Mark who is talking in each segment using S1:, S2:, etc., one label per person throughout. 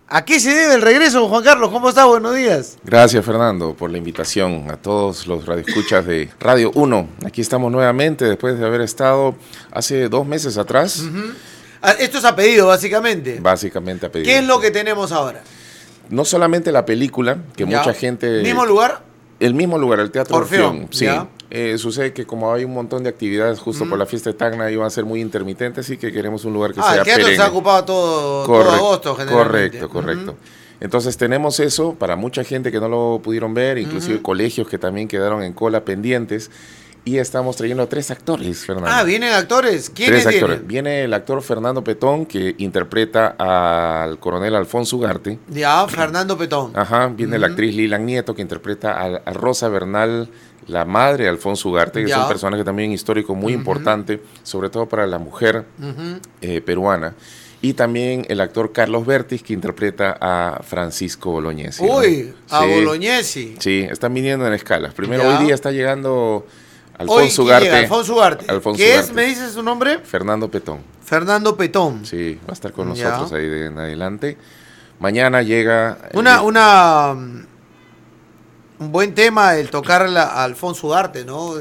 S1: ¿A qué se debe el regreso, Juan Carlos? ¿Cómo está? Buenos días.
S2: Gracias, Fernando, por la invitación a todos los radioescuchas de Radio 1. Aquí estamos nuevamente después de haber estado hace 2 meses atrás.
S1: Esto es a pedido, básicamente.
S2: Básicamente a pedido.
S1: ¿Qué es lo que tenemos ahora?
S2: No solamente la película, que mucha gente...
S1: ¿Mismo lugar?
S2: El mismo lugar, el Teatro
S1: Orfeón.
S2: Sí. Sucede que como hay un montón de actividades justo por la fiesta de Tacna, iban a ser muy intermitentes, así que queremos un lugar que sea
S1: el teatro
S2: perenne.
S1: se ha ocupado todo agosto, generalmente.
S2: Correcto. Entonces tenemos eso para mucha gente que no lo pudieron ver, inclusive colegios que también quedaron en cola pendientes. Y estamos trayendo a 3 actores, Fernando.
S1: ¿Vienen actores? ¿Quiénes
S2: 3 actores.
S1: vienen?
S2: Viene el actor Fernando Petón, que interpreta al coronel Alfonso Ugarte.
S1: Fernando Petón.
S2: Viene la actriz Lilian Nieto, que interpreta a Rosa Bernal, la madre de Alfonso Ugarte, que es un personaje también histórico muy importante, sobre todo para la mujer peruana. Y también el actor Carlos Bertis, que interpreta a Francisco Bolognesi.
S1: A Bolognesi.
S2: Sí, están viniendo en escalas. Primero, hoy día está llegando...
S1: Alfonso Ugarte. ¿Qué es? ¿Me dices su nombre?
S2: Fernando Petón.
S1: Fernando Petón.
S2: Sí, va a estar con nosotros ahí en adelante. Mañana llega...
S1: Un buen tema el tocar a Alfonso Ugarte, ¿no?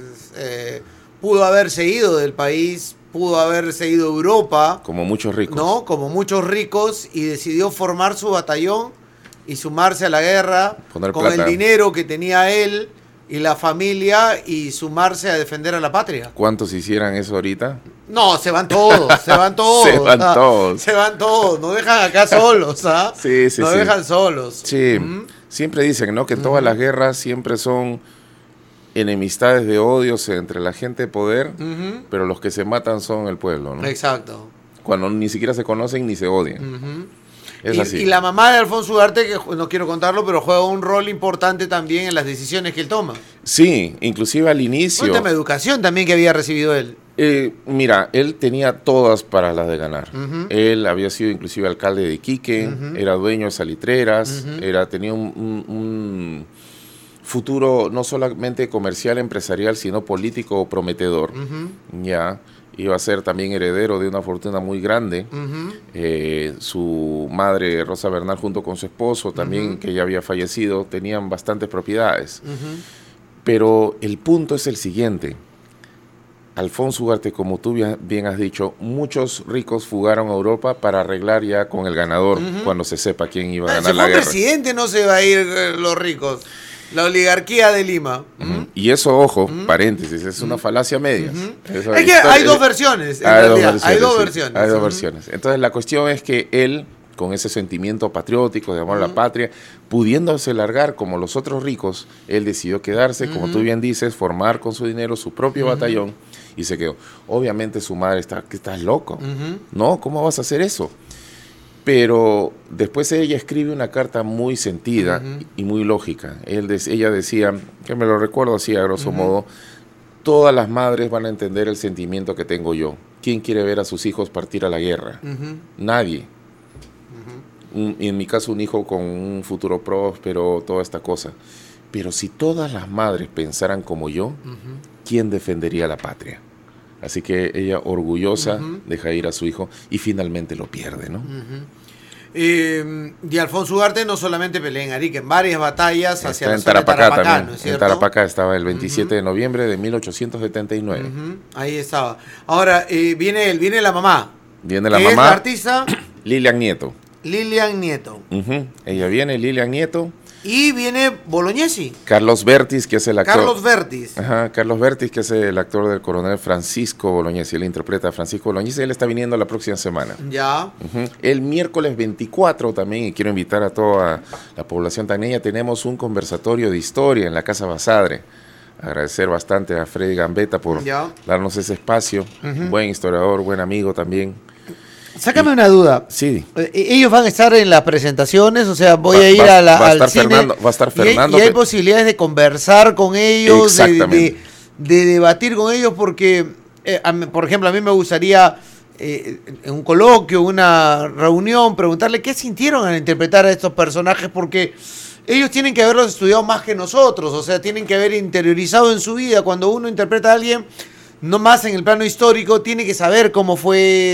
S1: Pudo haberse ido del país, pudo haberse ido a Europa.
S2: Como muchos ricos.
S1: ¿No? Como muchos ricos, y decidió formar su batallón y sumarse a la guerra con el dinero que tenía él y la familia, y sumarse a defender a la patria.
S2: ¿Cuántos hicieran eso ahorita?
S1: No, se van todos. Se van todos, nos dejan acá solos,
S2: Sí.
S1: Nos dejan solos.
S2: Sí, siempre dicen, ¿no? Que todas las guerras siempre son enemistades de odios entre la gente de poder, pero los que se matan son el pueblo, ¿no?
S1: Exacto.
S2: Cuando ni siquiera se conocen ni se odian. Es así.
S1: Y la mamá de Alfonso Ugarte, que no quiero contarlo, pero juega un rol importante también en las decisiones que él toma.
S2: Sí, inclusive al inicio...
S1: Cuéntame educación también que había recibido él.
S2: Mira, él tenía todas para las de ganar. Él había sido inclusive alcalde de Iquique, era dueño de salitreras, tenía un futuro no solamente comercial, empresarial, sino político prometedor. Iba a ser también heredero de una fortuna muy grande. Su madre, Rosa Bernal, junto con su esposo, también que ya había fallecido, tenían bastantes propiedades. Pero el punto es el siguiente. Alfonso Ugarte, como tú bien has dicho, muchos ricos fugaron a Europa para arreglar ya con el ganador cuando se sepa quién iba a ganar la guerra.
S1: Si presidente no se va a ir los ricos. La oligarquía de Lima.
S2: Y eso, ojo, paréntesis, es una falacia media.
S1: Es que hay dos versiones, Hay dos versiones.
S2: Entonces, la cuestión es que él, con ese sentimiento patriótico de amor a la patria, pudiéndose largar como los otros ricos, él decidió quedarse, como tú bien dices, formar con su dinero su propio batallón, y se quedó. Obviamente su madre está, que estás loco. No, ¿cómo vas a hacer eso? Pero después ella escribe una carta muy sentida y muy lógica. Ella decía, que me lo recuerdo así a grosso modo, todas las madres van a entender el sentimiento que tengo yo. ¿Quién quiere ver a sus hijos partir a la guerra? Nadie. Y en mi caso un hijo con un futuro próspero, toda esta cosa. Pero si todas las madres pensaran como yo, ¿quién defendería la patria? Así que ella, orgullosa, deja ir a su hijo y finalmente lo pierde, ¿no?
S1: Y Alfonso Ugarte no solamente pelea en Arica, en varias batallas hacia la
S2: zona de Tarapacá también.
S1: ¿no es cierto?
S2: En Tarapacá estaba el 27 de noviembre de 1879.
S1: Ahí estaba. Ahora, viene la mamá.
S2: Viene la
S1: mamá. ¿Es la artista?
S2: Lilian Nieto. Ella viene, Lilian Nieto.
S1: Y viene Bolognesi.
S2: Carlos Bertis, que es el actor.
S1: Carlos Bertis,
S2: que es el actor del coronel Francisco Bolognesi. Él interpreta a Francisco Bolognesi. Él está viniendo la próxima semana. El miércoles 24 también, y quiero invitar a toda la población tacneña, tenemos un conversatorio de historia en la Casa Basadre. Agradecer bastante a Freddy Gambetta por darnos ese espacio. Buen historiador, buen amigo también.
S1: Sácame una duda.
S2: Sí.
S1: Ellos van a estar en las presentaciones, o sea, voy a ir al cine.
S2: Va a estar Fernando.
S1: Y hay posibilidades de conversar con ellos, de debatir con ellos, porque, por ejemplo, a mí me gustaría, en un coloquio, una reunión, preguntarle qué sintieron al interpretar a estos personajes, porque ellos tienen que haberlos estudiado más que nosotros, o sea, tienen que haber interiorizado en su vida. Cuando uno interpreta a alguien, no más en el plano histórico, tiene que saber cómo fue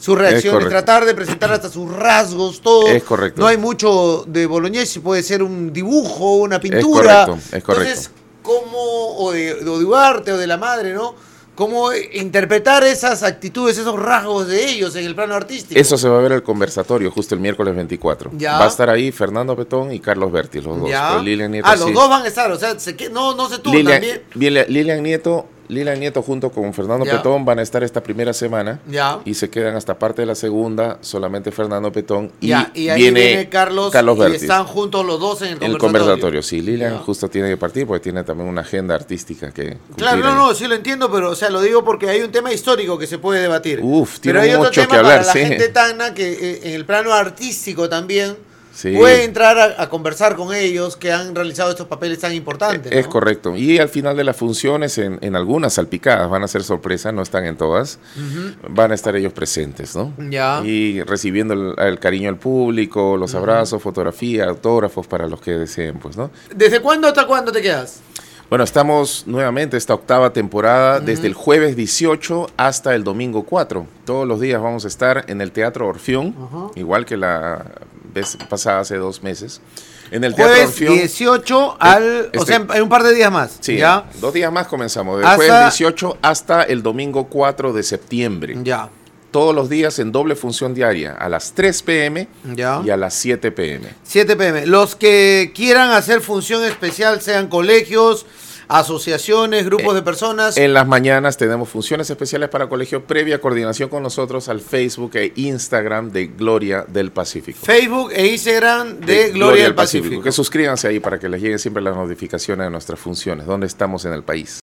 S1: sus reacciones, tratar de presentar hasta sus rasgos, todo.
S2: Es correcto.
S1: No hay mucho de Bolognesi, puede ser un dibujo, una pintura.
S2: Es correcto.
S1: Entonces, ¿cómo, o de Duarte o de la madre, ¿no? ¿Cómo interpretar esas actitudes, esos rasgos de ellos en el plano artístico?
S2: Eso se va a ver el conversario justo el miércoles 24.
S1: Ya.
S2: Va a estar ahí Fernando Petón y Carlos Berti, los dos.
S1: Lilian Nieto, los dos van a estar, o sea, no se tuvo también.
S2: Lilian Nieto junto con Fernando Petón van a estar esta primera semana y se quedan hasta parte de la segunda, solamente Fernando Petón y ahí viene Carlos Berti.
S1: Y están juntos los dos en el
S2: conversatorio. Sí, Lilian justo tiene que partir porque tiene también una agenda artística que
S1: Claro, sí lo entiendo, pero o sea, lo digo porque hay un tema histórico que se puede debatir.
S2: Pero hay otro tema que hablar,
S1: para la gente tacna que en el plano artístico también puede entrar a conversar con ellos que han realizado estos papeles tan importantes.
S2: Es correcto. Y al final de las funciones, en algunas salpicadas, van a ser sorpresa, no están en todas, van a estar ellos presentes, ¿no? Y recibiendo el cariño del público, los abrazos, fotografía, autógrafos para los que deseen, pues, ¿no?
S1: ¿Desde cuándo hasta cuándo te quedas?
S2: Bueno, estamos nuevamente esta octava temporada desde el jueves 18 hasta el domingo 4. Todos los días vamos a estar en el Teatro Orfeón, igual que la vez pasada hace 2 meses. En el Teatro Orfeón. 18
S1: o sea, en un par de días más.
S2: Sí, 2 días más comenzamos. Del jueves 18 hasta el domingo 4 de septiembre. Todos los días en doble función diaria, a las 3 p.m. y a las 7 p.m.
S1: 7 p.m. Los que quieran hacer función especial, sean colegios, asociaciones, grupos de personas.
S2: En las mañanas tenemos funciones especiales para colegios, previa coordinación con nosotros al Facebook e Instagram de Gloria del Pacífico.
S1: Facebook e Instagram de Gloria del Pacífico.
S2: Que suscríbanse ahí para que les lleguen siempre las notificaciones de nuestras funciones, donde estamos en el país.